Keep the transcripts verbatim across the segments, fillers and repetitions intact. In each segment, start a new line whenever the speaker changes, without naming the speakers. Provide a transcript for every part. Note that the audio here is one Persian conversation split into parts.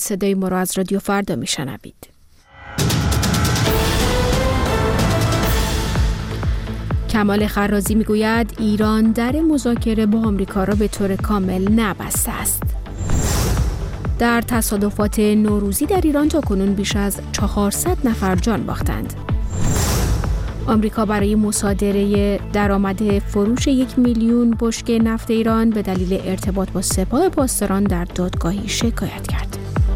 صدای ما را از رادیو فردا میشنوید. کمال خرازی میگوید ایران در مذاکره با آمریکا را به طور کامل نبسته است. در تصادفات نوروزی در ایران تاکنون بیش از چهارصد نفر جان باختند. آمریکا برای مصادره درآمد فروش یک میلیون بشکه نفت ایران به دلیل ارتباط با سپاه پاسداران در دادگاهی شکایت کرد.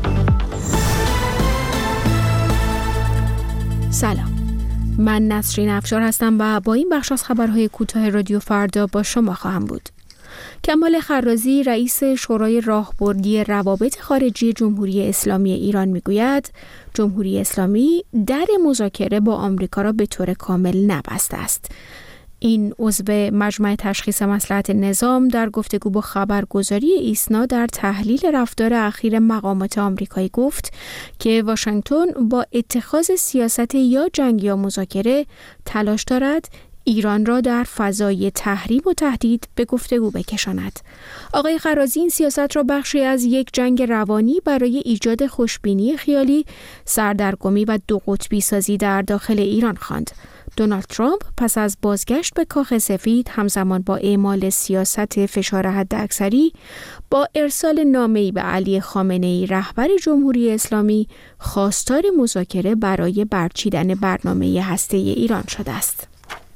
سلام، من نسرین افشار هستم و با این بخش از خبرهای کوتاه رادیو فردا با شما خواهم بود. کمال خرازی رئیس شورای راهبردی روابط خارجی جمهوری اسلامی ایران میگوید جمهوری اسلامی در مذاکره با آمریکا را به طور کامل نبسته است. این عضو مجمع تشخیص مصلحت نظام در گفتگو با خبرگزاری ایسنا در تحلیل رفتار اخیر مقامات آمریکایی گفت که واشنگتن با اتخاذ سیاست یا جنگ یا مذاکره تلاش دارد ایران را در فضای تحریم و تهدید به گفتگو بکشاند. آقای خرازی این سیاست را بخشی از یک جنگ روانی برای ایجاد خوشبینی خیالی، سردرگمی و دو قطبی سازی در داخل ایران خواند. دونالد ترامپ پس از بازگشت به کاخ سفید همزمان با اعمال سیاست فشار حداکثری با ارسال نامه‌ای به علی خامنه‌ای رهبر جمهوری اسلامی خواستار مذاکره برای برچیدن برنامه هسته‌ای ایران شده است.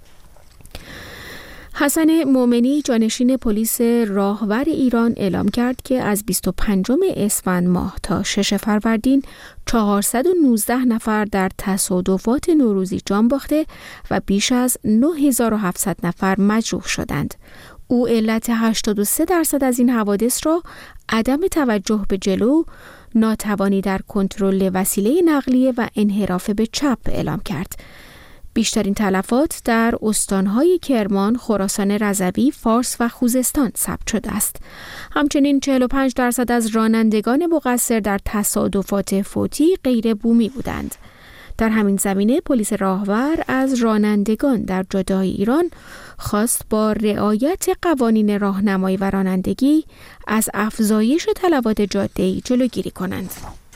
حسن مومنی جانشین پلیس راهور ایران اعلام کرد که از بیست و پنجم اسفند ماه تا ششم فروردین چهارصد و نوزده نفر در تصادفات نوروزی جان باخته و بیش از نه هزار و هفتصد نفر مجروح شدند. او علت هشتاد و سه درصد از این حوادث را عدم توجه به جلو، ناتوانی در کنترل وسیله نقلیه و انحراف به چپ اعلام کرد. بیشترین تلفات در استانهای کرمان، خراسان رضوی، فارس و خوزستان ثبت شده است. همچنین چهل و پنج درصد از رانندگان مقصر در تصادفات فوتی غیر بومی بودند. در همین زمینه پلیس راهور از رانندگان در جاده‌های ایران خواست با رعایت قوانین راهنمایی و رانندگی از افزایش تلفات جاده‌ای جلوگیری کنند.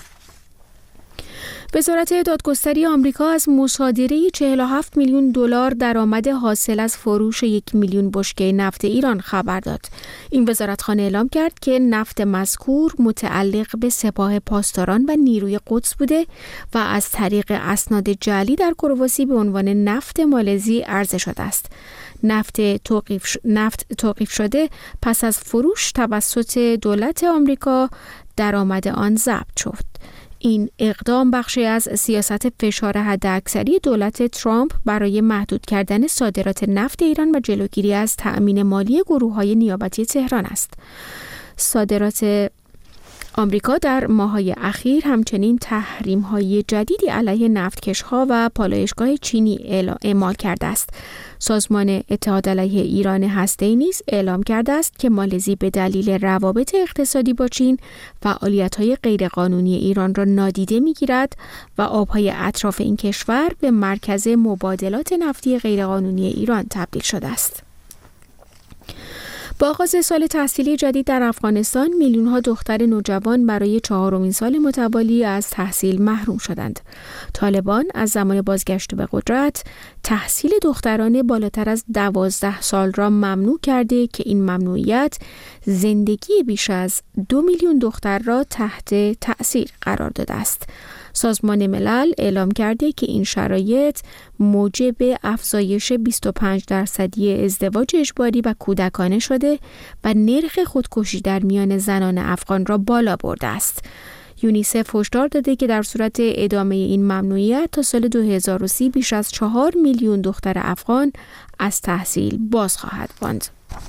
وزارت دادگستری آمریکا از مصادره چهل و هفت میلیون دلار درآمد حاصل از فروش یک میلیون بشکه نفت ایران خبر داد. این وزارتخانه اعلام کرد که نفت مذکور متعلق به سپاه پاسداران و نیروی قدس بوده و از طریق اسناد جعلی در کرواسی به عنوان نفت مالزی عرضه شده است. نفت توقیف, ش... نفت توقیف شده پس از فروش توسط دولت آمریکا درآمد آن ضبط شد. این اقدام بخشی از سیاست فشار حداکثری دولت ترامپ برای محدود کردن صادرات نفت ایران و جلوگیری از تأمین مالی گروه‌های نیابتی تهران است. صادرات آمریکا در ماه‌های اخیر همچنین تحریم‌های جدیدی علیه نفتکش‌ها و پالایشگاه چینی اعمال کرده است. سازمان اتحاد علیه ایران هسته‌ای نیز اعلام کرده است که مالزی به دلیل روابط اقتصادی با چین فعالیت‌های غیرقانونی ایران را نادیده می‌گیرد و آب‌های اطراف این کشور به مرکز مبادلات نفتی غیرقانونی ایران تبدیل شده است. با آغاز سال تحصیلی جدید در افغانستان، میلیون‌ها دختر نوجوان برای چهارمین سال متوالی از تحصیل محروم شدند. طالبان از زمان بازگشت به قدرت، تحصیل دختران بالاتر از دوازده سال را ممنوع کرده که این ممنوعیت زندگی بیش از دو میلیون دختر را تحت تأثیر قرار داده است. سازمان ملل اعلام کرده که این شرایط موجب افزایش بیست و پنج درصدی ازدواج اجباری و کودکانه شده و نرخ خودکشی در میان زنان افغان را بالا برده است. یونیسف هشدار داده که در صورت ادامه این ممنوعیت تا سال دو هزار و سی بیش از چهار میلیون دختر افغان از تحصیل باز خواهد ماند.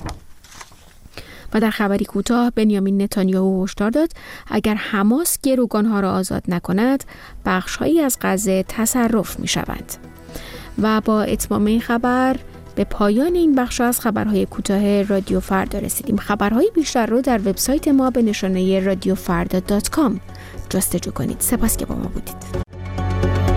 و در خبری کوتاه بنیامین نتانیاهو هشدار داد اگر حماس گروگانها را آزاد نکند بخش‌هایی از غزه تصرف می‌شوند. و با اتمام این خبر به پایان این بخش از خبرهای کوتاه رادیو فردا رسیدیم. خبرهای بیشتر رو در وبسایت ما به نشانه رادیو فردا دات کام جستجو کنید. سپاس که با ما بودید.